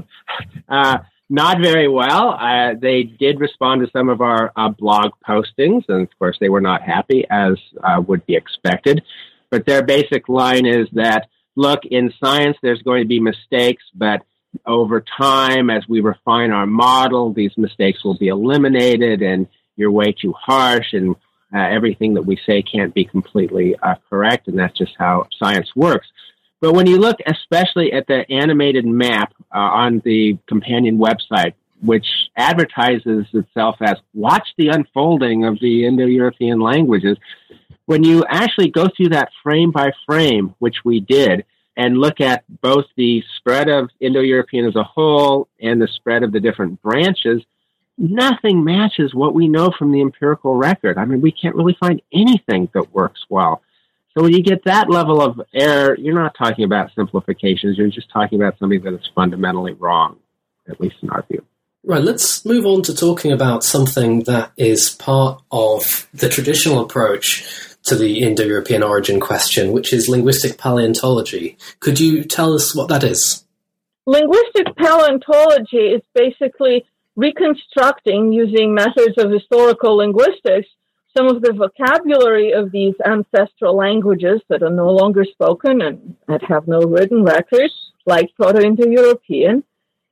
D: not very well. They did respond to some of our blog postings, and of course they were not happy, as would be expected. But their basic line is that, look, in science there's going to be mistakes, but over time, as we refine our model, these mistakes will be eliminated, and you're way too harsh, and everything that we say can't be completely correct, and that's just how science works. But when you look especially at the animated map on the companion website, which advertises itself as watch the unfolding of the Indo-European languages, when you actually go through that frame by frame, which we did, and look at both the spread of Indo-European as a whole and the spread of the different branches, nothing matches what we know from the empirical record. I mean, we can't really find anything that works well. So when you get that level of error, you're not talking about simplifications. You're just talking about something that is fundamentally wrong, at least in our view.
B: Right, let's move on to talking about something that is part of the traditional approach to the Indo-European origin question, which is linguistic paleontology. Could you tell us what that is?
C: Linguistic paleontology is basically reconstructing, using methods of historical linguistics, some of the vocabulary of these ancestral languages that are no longer spoken and that have no written records, like Proto-Indo-European.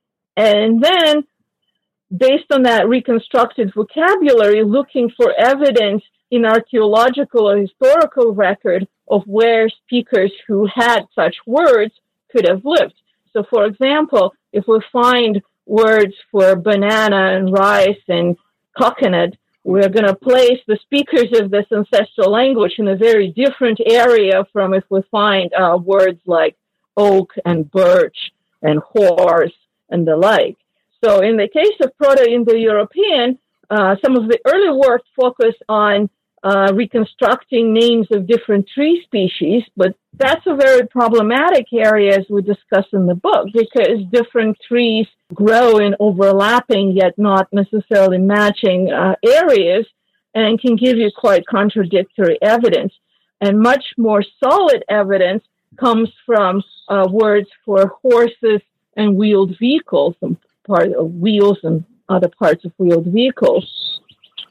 C: And then, based on that reconstructed vocabulary, looking for evidence in archaeological or historical record of where speakers who had such words could have lived. So, for example, if we find words for banana and rice and coconut, we're going to place the speakers of this ancestral language in a very different area from if we find words like oak and birch and horse and the like. So in the case of Proto-Indo-European, some of the early work focused on reconstructing names of different tree species, but that's a very problematic area, as we discuss in the book, because different trees grow in overlapping yet not necessarily matching areas, and can give you quite contradictory evidence. And much more solid evidence comes from words for horses and wheeled vehicles, and part of wheels and other parts of wheeled vehicles.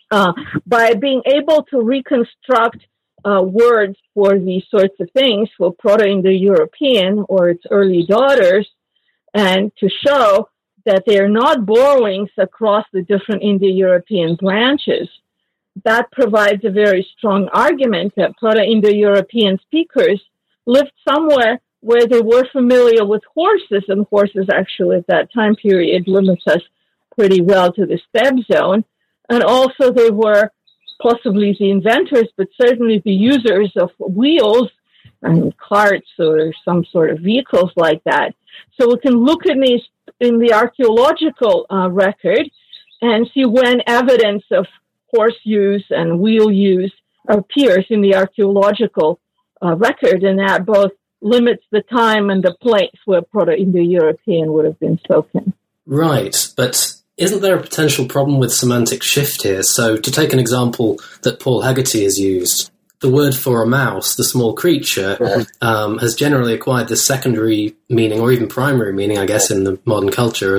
C: By being able to reconstruct words for these sorts of things for Proto-Indo-European or its early daughters, and to show that they are not borrowings across the different Indo-European branches, that provides a very strong argument that Proto-Indo-European speakers lived somewhere where they were familiar with horses, and horses actually at that time period limits us pretty well to the steppe zone. And also they were possibly the inventors, but certainly the users of wheels and carts or some sort of vehicles like that. So we can look at these in the archaeological record and see when evidence of horse use and wheel use appears in the archaeological record, and that both limits the time and the place where Proto-Indo-European would have been spoken.
B: Right, but isn't there a potential problem with semantic shift here? So to take an example that Paul Hegarty has used, the word for a mouse, the small creature, has generally acquired this secondary meaning, or even primary meaning, I guess, in the modern culture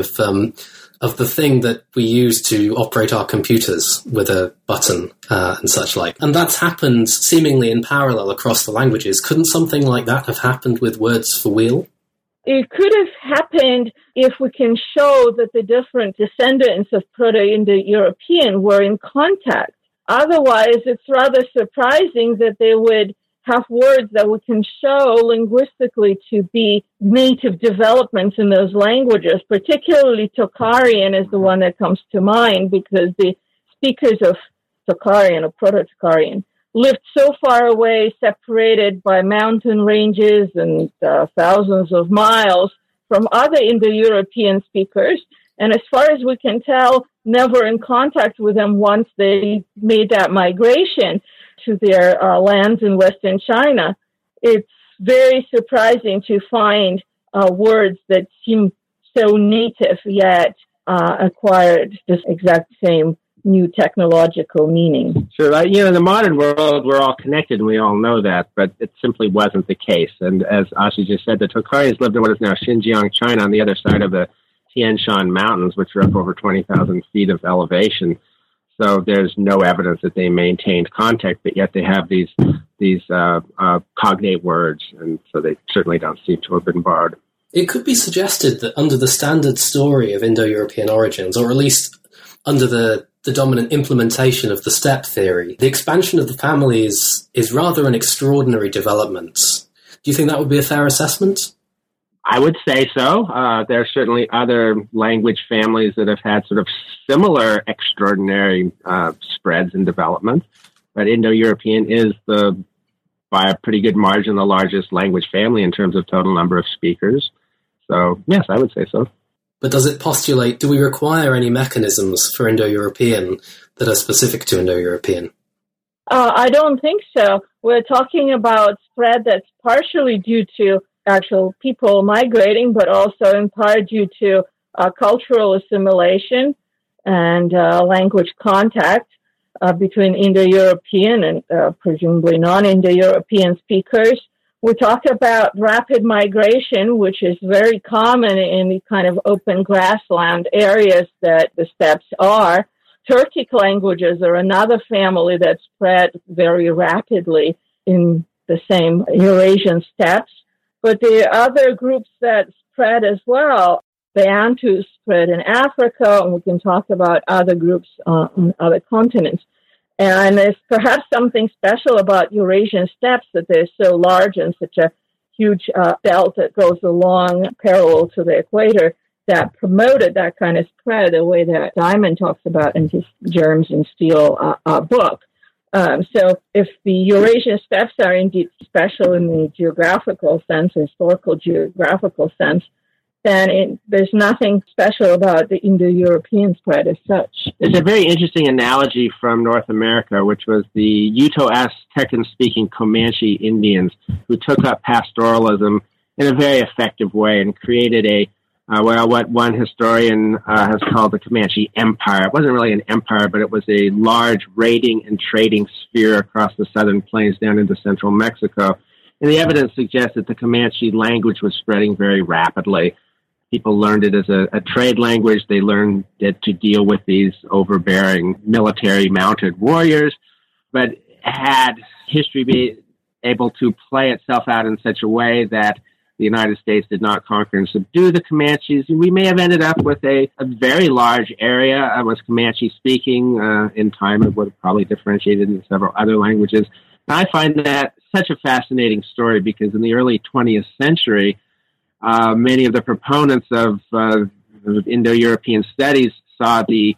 B: of the thing that we use to operate our computers with a button and such like. And that's happened seemingly in parallel across the languages. Couldn't something like that have happened with words for wheel?
C: It could have happened if we can show that the different descendants of Proto-Indo-European were in contact. Otherwise, it's rather surprising that they would have words that we can show linguistically to be native developments in those languages. Particularly Tocharian is the one that comes to mind, because the speakers of Tocharian or Proto-Tocharian lived so far away, separated by mountain ranges and thousands of miles from other Indo-European speakers. And as far as we can tell, never in contact with them once they made that migration to their lands in Western China. It's very surprising to find words that seem so native yet acquired this exact same new technological meaning.
D: Sure. In the modern world, we're all connected, and we all know that, but it simply wasn't the case. And as Ashi just said, the Tocharians lived in what is now Xinjiang, China, on the other side of the Tian Shan Mountains, which are up over 20,000 feet of elevation. So there's no evidence that they maintained contact, but yet they have these cognate words, and so they certainly don't seem to have been borrowed.
B: It could be suggested that under the standard story of Indo-European origins, or at least under the dominant implementation of the steppe theory, the expansion of the family is rather an extraordinary development. Do you think that would be a fair assessment?
D: I would say so. There are certainly other language families that have had sort of similar extraordinary spreads and development, but Indo-European is by a pretty good margin, the largest language family in terms of total number of speakers. So, yes, I would say so.
B: But does it postulate, do we require any mechanisms for Indo-European that are specific to Indo-European?
C: I don't think so. We're talking about spread that's partially due to actual people migrating, but also in part due to cultural assimilation and language contact between Indo-European and presumably non-Indo-European speakers. We talk about rapid migration, which is very common in the kind of open grassland areas that the steppes are. Turkic languages are another family that spread very rapidly in the same Eurasian steppes. But the other groups that spread as well, Bantu spread in Africa, and we can talk about other groups on other continents. And there's perhaps something special about Eurasian steppes that they're so large and such a huge belt that goes along parallel to the equator that promoted that kind of spread the way that Diamond talks about in his Germs and Steel book. So if the Eurasian steppes are indeed special in the geographical sense, historical geographical sense, then there's nothing special about the Indo-European spread as such.
D: There's a very interesting analogy from North America, which was the Uto-Aztecan-speaking Comanche Indians who took up pastoralism in a very effective way and created what one historian has called the Comanche Empire. It wasn't really an empire, but it was a large raiding and trading sphere across the southern plains down into central Mexico. And the evidence suggests that the Comanche language was spreading very rapidly. People learned it as a trade language. They learned it to deal with these overbearing military mounted warriors, but had history be able to play itself out in such a way that the United States did not conquer and subdue the Comanches, we may have ended up with a very large area. It was Comanche speaking. In time, it would have probably differentiated into several other languages. And I find that such a fascinating story because in the early 20th century, many of the proponents of Indo-European studies saw the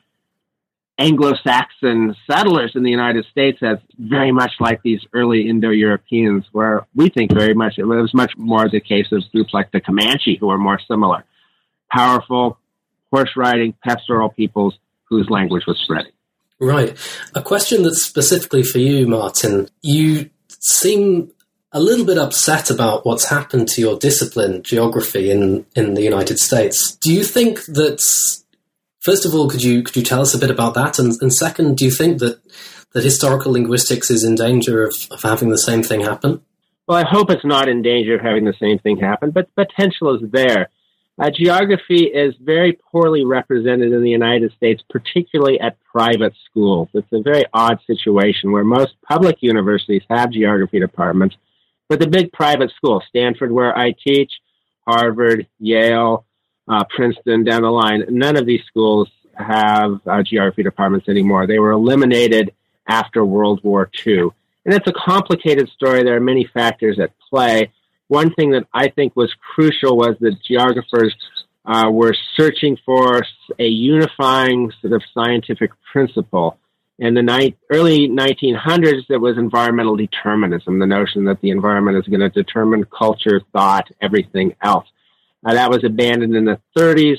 D: Anglo-Saxon settlers in the United States as very much like these early Indo-Europeans, where we think very much it was much more the case of groups like the Comanche who are more similar. Powerful, horse-riding, pastoral peoples whose language was spreading.
B: Right. A question that's specifically for you, Martin. You seem a little bit upset about what's happened to your discipline, geography, in the United States. Do you think that, first of all, could you tell us a bit about that? And second, do you think that historical linguistics is in danger of having the same thing happen?
D: Well, I hope it's not in danger of having the same thing happen, but potential is there. Geography is very poorly represented in the United States, particularly at private schools. It's a very odd situation where most public universities have geography departments, but the big private schools, Stanford, where I teach, Harvard, Yale, Princeton, down the line, none of these schools have geography departments anymore. They were eliminated after World War II. And it's a complicated story. There are many factors at play. One thing that I think was crucial was that geographers were searching for a unifying sort of scientific principle. In the early 1900s, there was environmental determinism, the notion that the environment is going to determine culture, thought, everything else. That was abandoned in the 30s.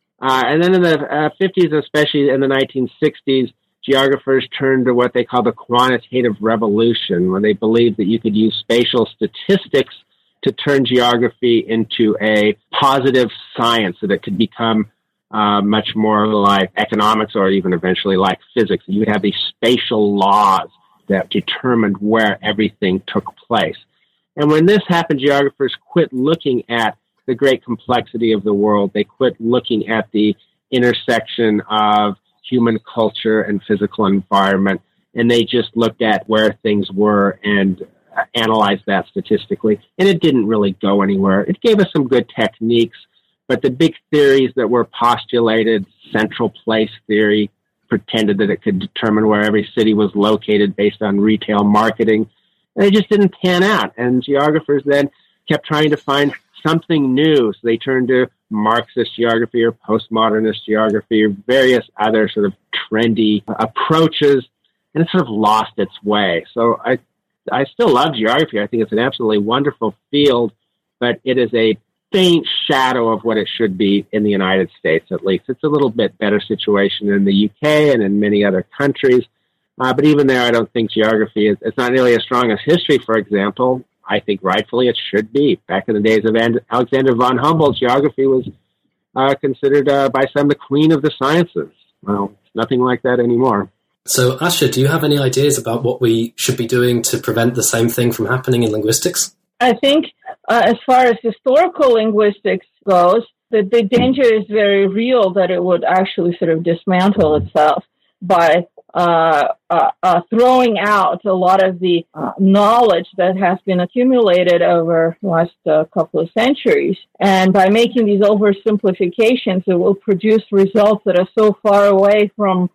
D: And then in the 50s, especially in the 1960s, geographers turned to what they call the quantitative revolution, where they believed that you could use spatial statistics to turn geography into a positive science, so that it could become much more like economics or even eventually like physics. You would have these spatial laws that determined where everything took place. And when this happened, geographers quit looking at the great complexity of the world. They quit looking at the intersection of human culture and physical environment, and they just looked at where things were and analyzed that statistically. And it didn't really go anywhere. It gave us some good techniques, but the big theories that were postulated, central place theory, pretended that it could determine where every city was located based on retail marketing. And they just didn't pan out. And geographers then kept trying to find something new. So they turned to Marxist geography or postmodernist geography or various other sort of trendy approaches, and it sort of lost its way. So I still love geography. I think it's an absolutely wonderful field, but it is a faint shadow of what it should be in the United States, at least. It's a little bit better situation in the UK and in many other countries. But even there, I don't think geography it's not nearly as strong as history, for example. I think rightfully it should be. Back in the days of Alexander von Humboldt, geography was considered by some the queen of the sciences. Well, it's nothing like that anymore.
B: So, Asher, do you have any ideas about what we should be doing to prevent the same thing from happening in linguistics?
C: I think as far as historical linguistics goes, the danger is very real that it would actually sort of dismantle itself by throwing out a lot of the knowledge that has been accumulated over the last couple of centuries. And by making these oversimplifications, it will produce results that are so far away from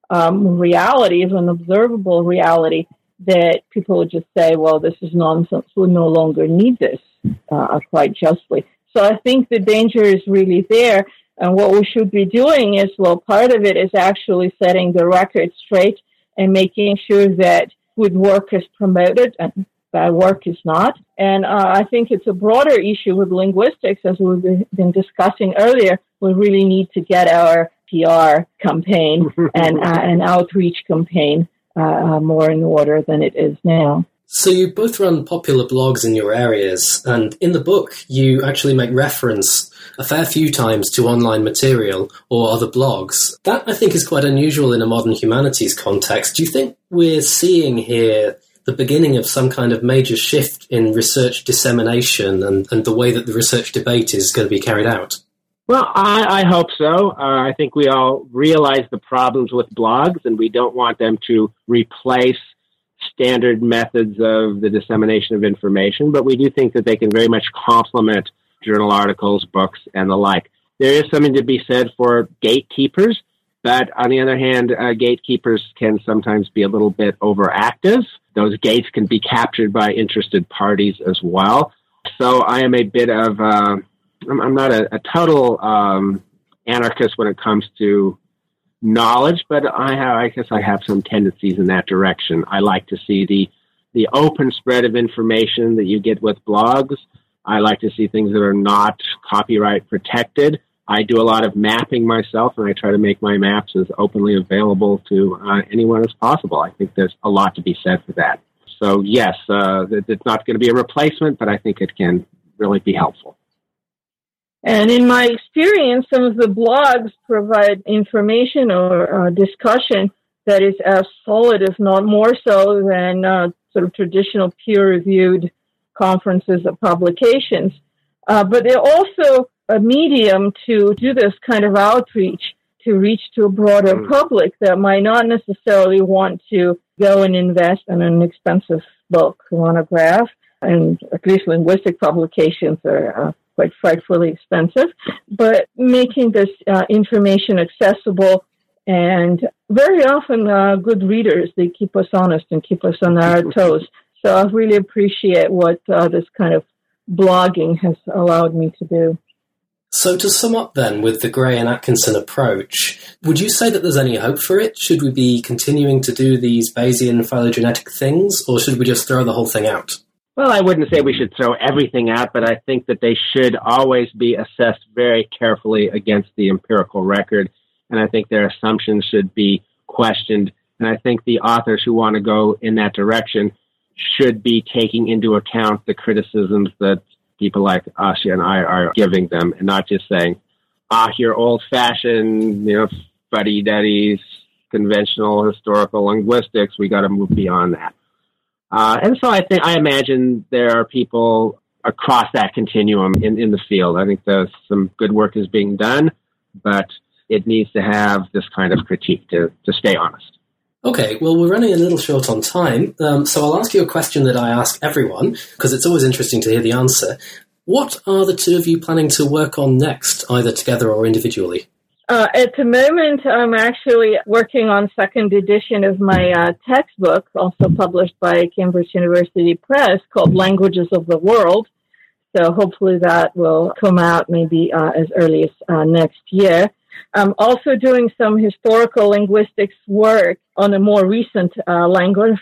C: reality, even observable reality, that people would just say, well, this is nonsense. We no longer need this, quite justly. So I think the danger is really there. And what we should be doing is, well, part of it is actually setting the record straight and making sure that good work is promoted and bad work is not. And I think it's a broader issue with linguistics, as we've been discussing earlier. We really need to get our PR campaign and an outreach campaign more in order than it is now.
B: So you both run popular blogs in your areas, and in the book you actually make reference a fair few times to online material or other blogs. That, I think, is quite unusual in a modern humanities context. Do you think we're seeing here the beginning of some kind of major shift in research dissemination and the way that the research debate is going to be carried out?
D: Well, I hope so. I think we all realize the problems with blogs, and we don't want them to replace standard methods of the dissemination of information, but we do think that they can very much complement journal articles, books, and the like. There is something to be said for gatekeepers, but on the other hand, gatekeepers can sometimes be a little bit overactive. Those gates can be captured by interested parties as well. So I am a bit of, I'm not a total anarchist when it comes to knowledge, but I guess I have some tendencies in that direction. I like to see the open spread of information that you get with blogs. I like to see things that are not copyright protected. I do a lot of mapping myself, and I try to make my maps as openly available to anyone as possible. I think there's a lot to be said for that. So yes, it's not going to be a replacement, but I think it can really be helpful.
C: And in my experience, some of the blogs provide information or discussion that is as solid, if not more so, than sort of traditional peer-reviewed conferences or publications. But they're also a medium to do this kind of outreach, to reach to a broader public that might not necessarily want to go and invest in an expensive book, monograph, and at least linguistic publications are quite frightfully expensive, but making this information accessible, and very often good readers, they keep us honest and keep us on our toes. So I really appreciate what this kind of blogging has allowed me to do.
B: So to sum up then, with the Gray and Atkinson approach, would you say that there's any hope for it? Should we be continuing to do these Bayesian phylogenetic things, or should we just throw the whole thing out?
D: Well, I wouldn't say we should throw everything out, but I think that they should always be assessed very carefully against the empirical record, and I think their assumptions should be questioned. And I think the authors who want to go in that direction should be taking into account the criticisms that people like Asya and I are giving them, and not just saying, you're old-fashioned, fuddy-duddies, conventional historical linguistics. We got to move beyond that. And so I imagine there are people across that continuum in the field. I think there's some good work is being done, but it needs to have this kind of critique to stay honest.
B: Okay, well, we're running a little short on time, so I'll ask you a question that I ask everyone, because it's always interesting to hear the answer. What are the two of you planning to work on next, either together or individually?
C: At the moment, I'm actually working on second edition of my textbook, also published by Cambridge University Press, called Languages of the World. So hopefully that will come out maybe as early as next year. I'm also doing some historical linguistics work on a more recent language,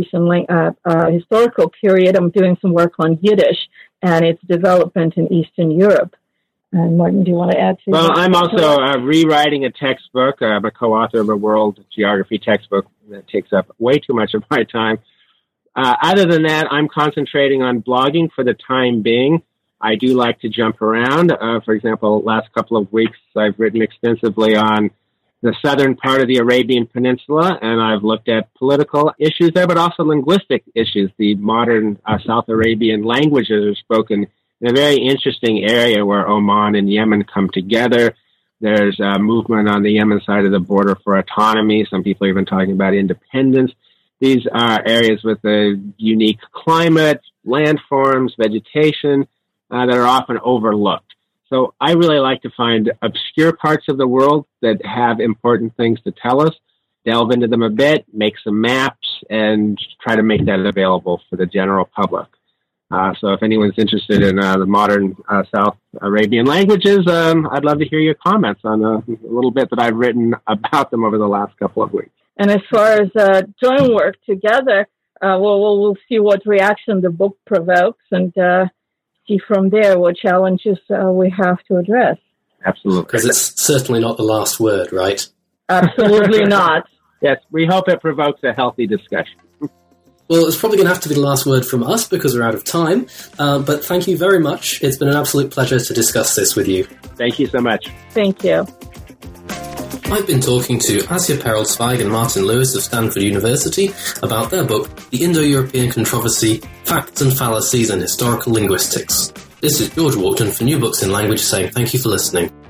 C: historical period. I'm doing some work on Yiddish and its development in Eastern Europe. And Martin, do you want to add to that?
D: Well, I'm also rewriting a textbook. I'm a co-author of a world geography textbook that takes up way too much of my time. Other than that, I'm concentrating on blogging for the time being. I do like to jump around. For example, last couple of weeks, I've written extensively on the southern part of the Arabian Peninsula, and I've looked at political issues there, but also linguistic issues. The modern South Arabian languages are spoken in a very interesting area where Oman and Yemen come together. There's a movement on the Yemen side of the border for autonomy. Some people are even talking about independence. These are areas with a unique climate, landforms, vegetation that are often overlooked. So I really like to find obscure parts of the world that have important things to tell us, delve into them a bit, make some maps, and try to make that available for the general public. So if anyone's interested in the modern South Arabian languages, I'd love to hear your comments on a little bit that I've written about them over the last couple of weeks.
C: And as far as joint work together, we'll see what reaction the book provokes and see from there what challenges we have to address.
D: Absolutely.
B: Because it's certainly not the last word, right?
C: Absolutely not.
D: Yes, we hope it provokes a healthy discussion.
B: Well, it's probably going to have to be the last word from us because we're out of time. But thank you very much. It's been an absolute pleasure to discuss this with you.
D: Thank you so much.
C: Thank you.
B: I've been talking to Asya Perel-Zweig and Martin Lewis of Stanford University about their book, The Indo-European Controversy, Facts and Fallacies in Historical Linguistics. This is George Walton for New Books in Language saying thank you for listening.